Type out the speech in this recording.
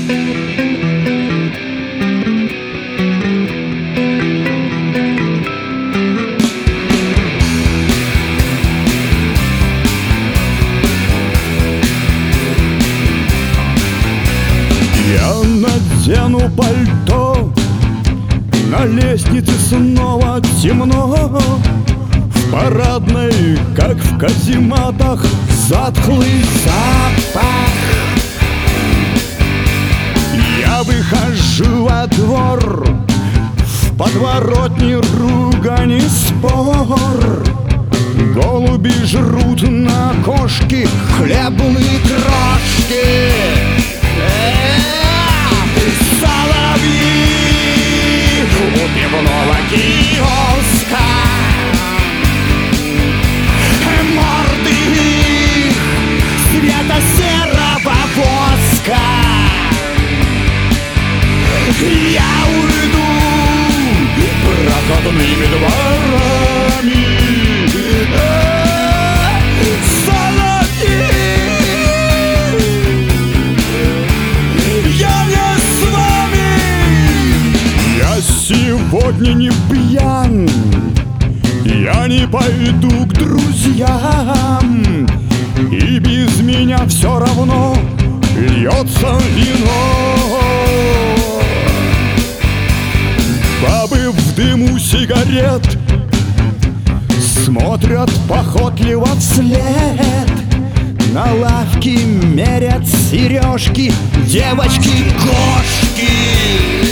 Я надену пальто, на лестнице снова темно. В парадной, как в казематах, затхлый запах. Я выхожу во двор, в подворотне ругань и спор. Голуби жрут на окошке хлебные крошки. Соловьи у пивного киоска, морды их цвета серого воска. Я уйду проходными дворами. Сегодня не пьян, я не пойду к друзьям, и без меня все равно льется вино. Бабы в дыму сигарет смотрят похотливо вслед. На лавке мерят сережки девочки-кошки.